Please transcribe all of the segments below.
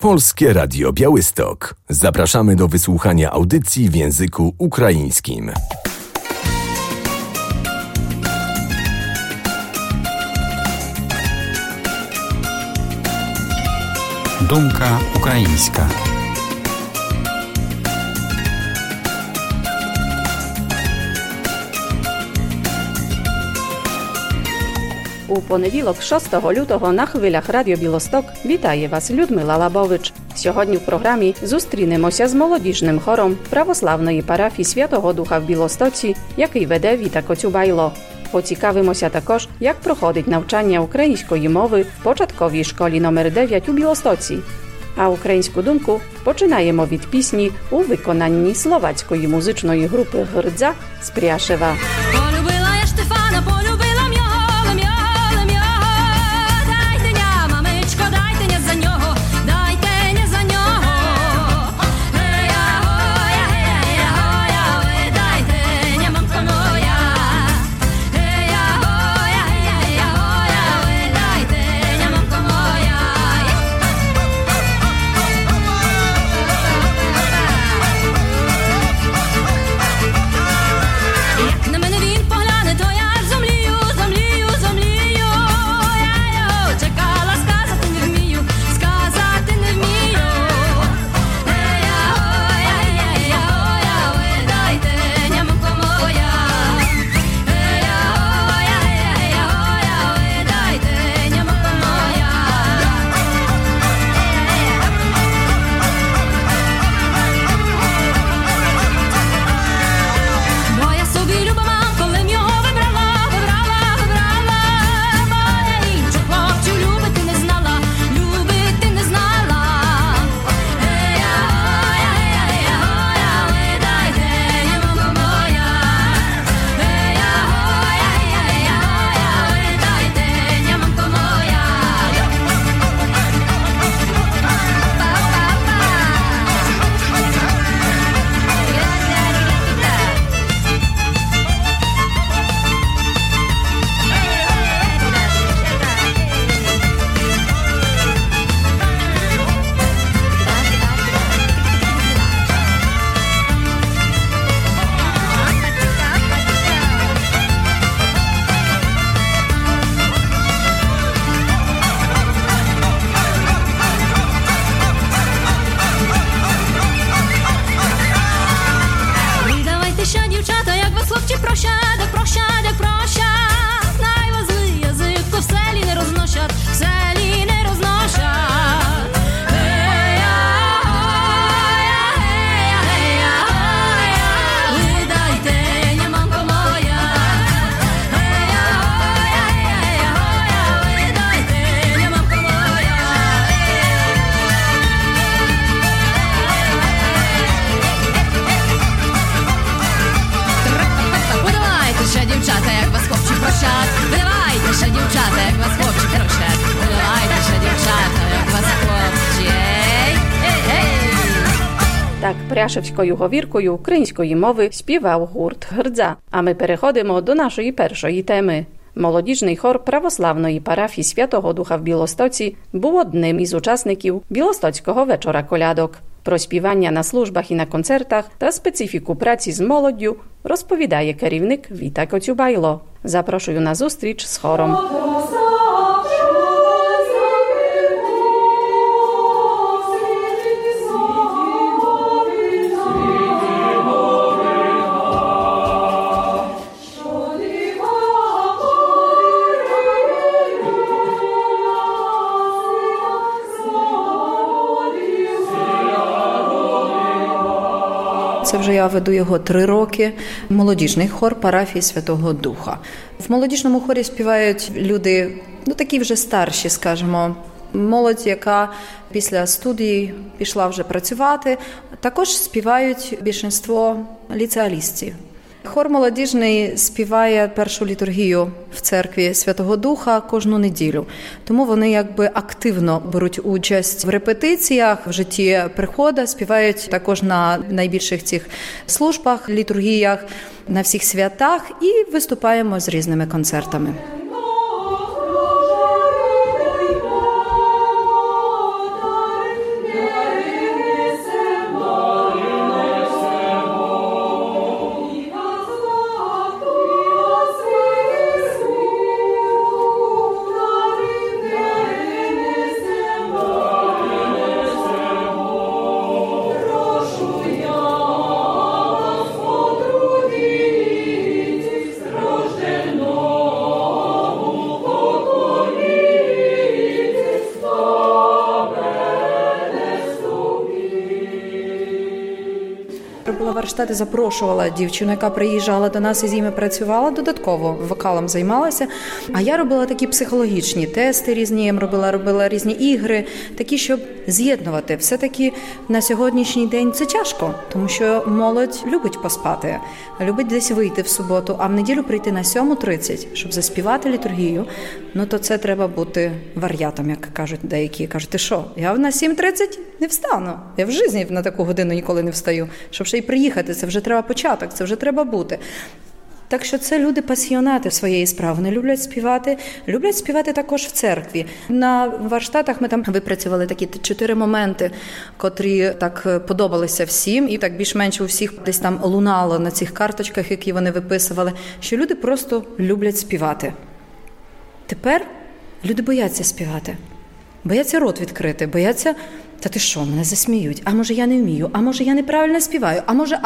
Polskie Radio Białystok. Zapraszamy do wysłuchania audycji w języku ukraińskim. Думка українська. У понеділок, 6 лютого, на хвилях Радіо Білосток вітає вас Людмила Лабович. Сьогодні в програмі зустрінемося з молодіжним хором православної парафії Святого Духа в Білостоці, який веде Віта Коцюбайло. Поцікавимося також, як проходить навчання української мови в початковій школі номер 9 у Білостоці. А українську думку починаємо від пісні у виконанні словацької музичної групи «Грдза» з Пряшева. Полюбила я Штефана, полюбила м'яго, дайте ня, мамичко, дайте ня за нього, дайте ня за нього. Гея-гоя, гея-гоя, дайте ня, мамко моя. Гея-гоя, гея-гоя, дайте ня, мамко моя. Як на мене він погляне, то я аж зомлію. Я його чекала, сказати не вмію. Гея-гоя, дайте ня, мамко моя. Гея-гоя, дайте ня, мамко моя. Бо я собі люба мамко, лим його вибрала. Бо я іншу хлопцю любити не знала. Гея-гоя, дайте ня, мамко моя. Гея-гоя, дайте ня, мамко моя. Давайтеся, дівчата, як вас хлопці прощать. Най вас злий язик, то в селі не розносять. Ви дайте ня, мамко моя. Ви дайте ня, мамко моя. Давайте ще, дівчата, як вас хлопці прощать. Давайте ще, дівчата, як вас хлопці прощать. Давайте ще, дівчата, як вас хлопці. Так пряшевською говіркою української мови співав гурт «Грдза». А ми переходимо до нашої першої теми. Молодіжний хор православної парафії Святого Духа в Білостоці був одним із учасників Білостоцького вечора колядок. Про співання на службах і на концертах та специфіку праці з молоддю розповідає керівник Віта Коцюбайло. Запрошую на зустріч з хором. Це вже я веду його 3 роки. Молодіжний хор парафії Святого Духа. В молодіжному хорі співають люди, такі вже старші, скажімо, молодь, яка після студії пішла вже працювати. Також співають більшинство ліцеалістів. Хор молодіжний співає першу літургію в церкві Святого Духа кожну неділю. Тому вони якби активно беруть участь в репетиціях, в житті приходу, співають також на найбільших цих службах, літургіях, на всіх святах і виступаємо з різними концертами. робила варштати, запрошувала дівчину, яка приїжджала до нас і з ними працювала, додатково вокалом займалася. А я робила такі психологічні тести різні, робила різні ігри, такі, щоб з'єднувати. Все-таки на сьогоднішній день це тяжко, тому що молодь любить поспати, любить десь вийти в суботу, а в неділю прийти на 7:30, щоб заспівати літургію, то це треба бути вар'ятом, як кажуть деякі. Кажуть, ти що, я на 7:30 не встану. Я в житті на таку годину ніколи не встаю. Щоб ще й приїхати, це вже треба початок, це вже треба бути. Так що це люди-пасіонати своєї справи. Вони люблять співати також в церкві. На варштатах ми там випрацювали такі 4 моменти, котрі так подобалися всім, і так більш-менш у всіх десь там лунало на цих карточках, які вони виписували, що люди просто люблять співати. Тепер люди бояться співати. Бояться рот відкрити, бояться, та ти що, мене засміють, а може я не вмію, а може я неправильно співаю,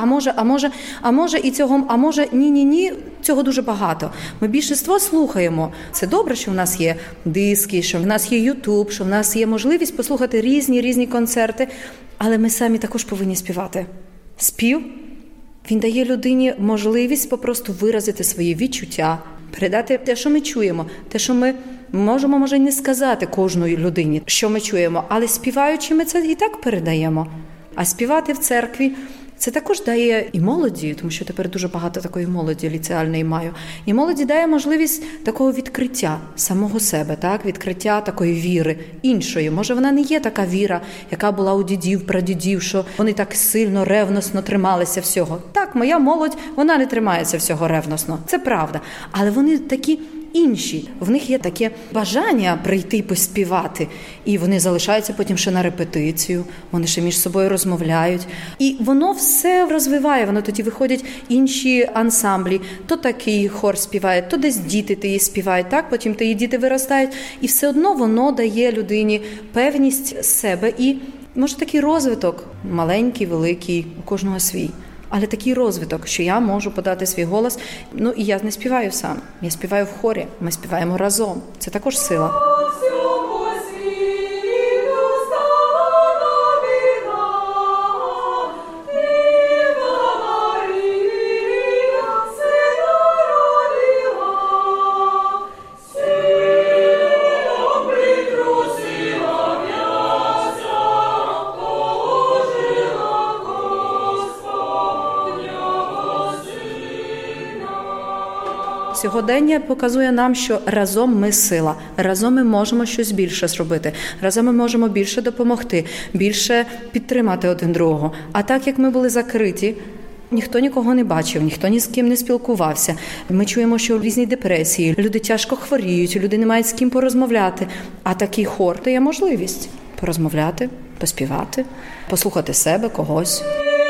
а може і цього, а може ні, цього дуже багато. Ми більшість слухаємо. Це добре, що в нас є диски, що в нас є Ютуб, що в нас є можливість послухати різні концерти, але ми самі також повинні співати. Спів, він дає людині можливість попросту виразити свої відчуття, передати те, що ми чуємо, те, що ми можемо, може, не сказати кожної людині, що ми чуємо, але співаючи ми це і так передаємо. А співати в церкві це також дає і молоді, тому що тепер дуже багато такої молоді ліцеальної маю. І молоді дає можливість такого відкриття самого себе, так? Відкриття такої віри іншої. Може, вона не є така віра, яка була у дідів, прадідів, що вони так сильно, ревносно трималися всього. Так, моя молодь, вона не тримається всього ревносно. Це правда. Але вони такі інші. В них є таке бажання прийти поспівати. І вони залишаються потім ще на репетицію, вони ще між собою розмовляють. І воно все розвиває, воно тоді виходять інші ансамблі. То такий хор співає, то десь діти тії співають, так? Потім тії діти виростають. І все одно воно дає людині певність себе. І, може, такий розвиток, маленький, великий, у кожного свій. Але такий розвиток, що я можу подати свій голос. І я не співаю сам, я співаю в хорі, ми співаємо разом. Це також сила. Сьогодення показує нам, що разом ми сила, разом ми можемо щось більше зробити, разом ми можемо більше допомогти, більше підтримати один другого. А так, як ми були закриті, ніхто нікого не бачив, ніхто ні з ким не спілкувався. Ми чуємо, що різні депресії, люди тяжко хворіють, люди не мають з ким порозмовляти. А такий хор дає можливість порозмовляти, поспівати, послухати себе, когось.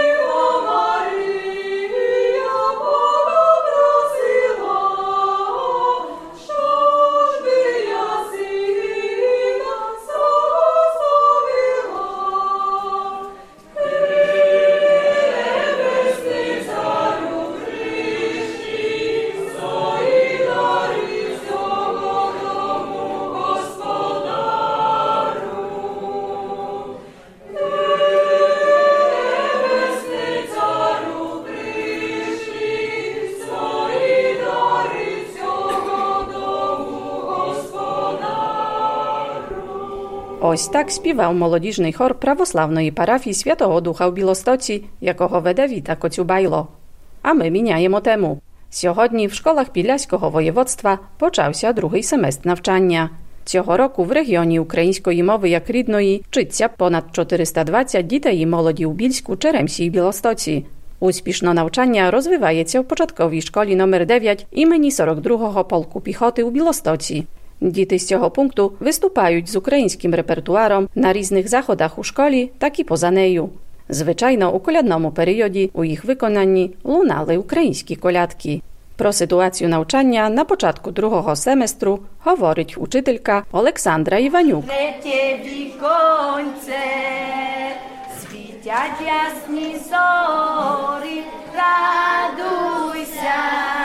Ось так співав молодіжний хор православної парафії Святого Духа в Білостоці, якого веде Віта Коцюбайло. А ми міняємо тему. Сьогодні в школах Підляського воєводства почався другий семестр навчання. Цього року в регіоні української мови як рідної вчиться понад 420 дітей і молоді у Більську, Черемсі і Білостоці. Успішно навчання розвивається в початковій школі номер 9 імені 42-го полку піхоти у Білостоці. Діти з цього пункту виступають з українським репертуаром на різних заходах у школі, так і поза нею. Звичайно, у колядному періоді у їх виконанні лунали українські колядки. Про ситуацію навчання на початку другого семестру говорить учителька Олександра Іванюк. Третє віконце, світять ясні зорі, радуйся,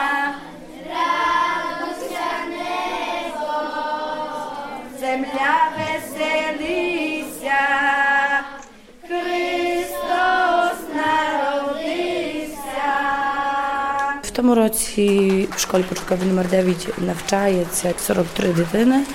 радуйся, небо, земля веселися, Христос народився. тому році в школі початковій номер 9 навчається 43 дитини.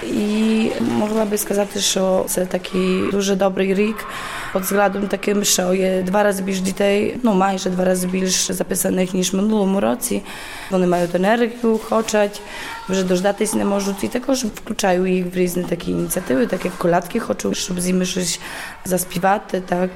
І могла би сказати, що це такий дуже добрий рік під взглядом таким, що є 2 рази більше дітей, майже 2 рази більше записаних, ніж в минулому році. Вони мають енергію, хочуть, вже дождатись не можуть. І також включаю їх в різні такі ініціативи, так як колядки хочу, щоб з ними щось заспівати. Так.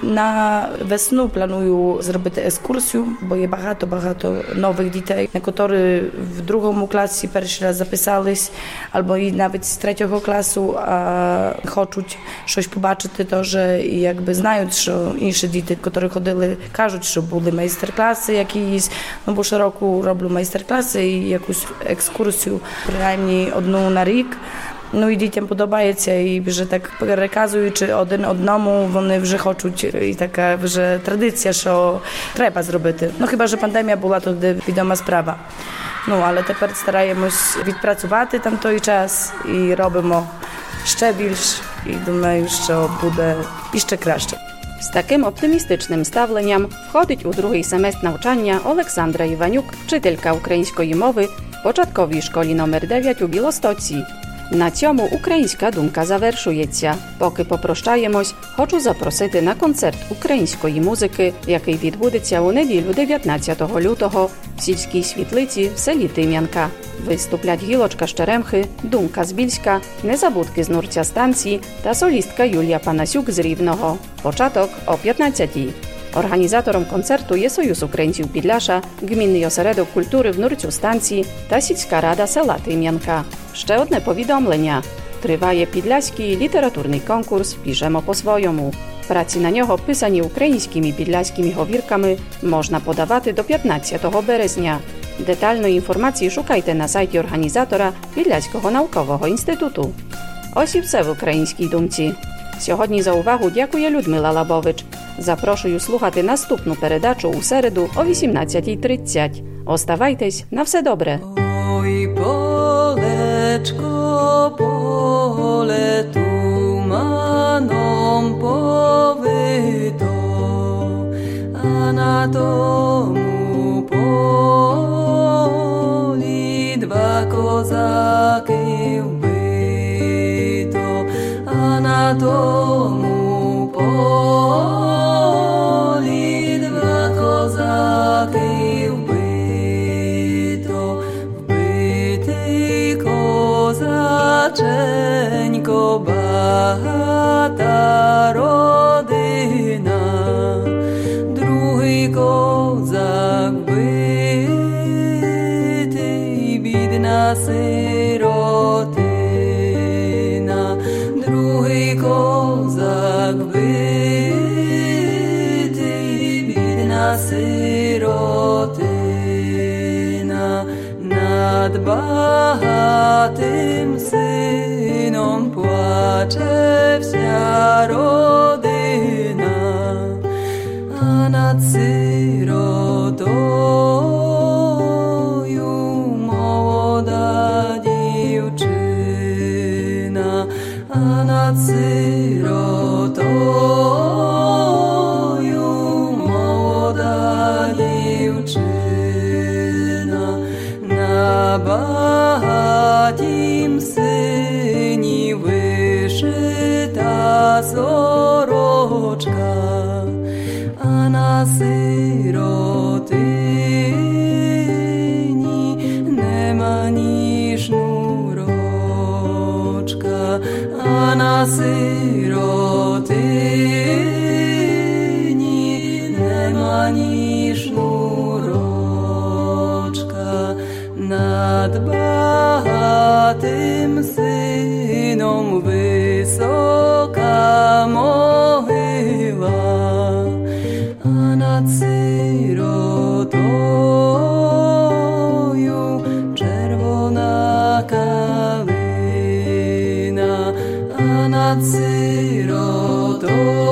На весну планую зробити екскурсію, бо є багато нових дітей, які в 2 класі перший раз записались, або і навіть з 3 класу, а хочуть щось побачити теж, і якби знають, що інші діти, які ходили, кажуть, що були майстер-класи якісь, бо щороку роблю майстер-класи і якусь екскурсію, принаймні 1 на рік. І дітям подобається, і вже так переказуючи один одному, вони вже хочуть, і така вже традиція, що треба зробити. Хіба що пандемія була тоді відома справа. Але тепер стараємось відпрацювати там той час і робимо ще більше, і думаю, що буде іще краще. З таким оптимістичним ставленням входить у другий семестр навчання Олександра Іванюк, вчителька української мови в початковій школі номер 9 у Білостоці. На цьому українська думка завершується. Поки попрощаємось, хочу запросити на концерт української музики, який відбудеться у неділю 19 лютого в сільській світлиці в селі Тим'янка. Виступлять Гілочка з Черемхи, Думка з Більська, Незабудки з Нурця станції та солістка Юлія Панасюк з Рівного. Початок о 15-й. Організатором концерту є Союз українців Підляша, Гмінний осередок культури в Нурцю станції та сільська рада села Тим'янка. Ще одне повідомлення. Триває підляський літературний конкурс «Пишемо по-своєму». Праці на нього, писані українськими підляськими говірками, можна подавати до 15 березня. Детальної інформації шукайте на сайті організатора Підляського наукового інституту. Ось і все в українській думці. Сьогодні за увагу дякує Людмила Лабович. Запрошую слухати наступну передачу у середу о 18:30. Оставайтесь, на все добре. Ой, полечко, поле туманом повито, а на тому полі 2 козаки вбито, а на тому полі 2 козаки вбито, вбитий козаченько, багата родина, другий козак вбитий, бідна сиротина, другий козак вбитий, бідна сиротина, над багатим сином плаче вся родина, а над сиротою молода дівчина, а над сиротою молода дівчина, на багатім сині вишита сорочка, а на сиротині нема ні шнурочка, а на сиротині нема ні шнурочка, над багатим сином висока могила, а над сиротою червона калина, а над сиротою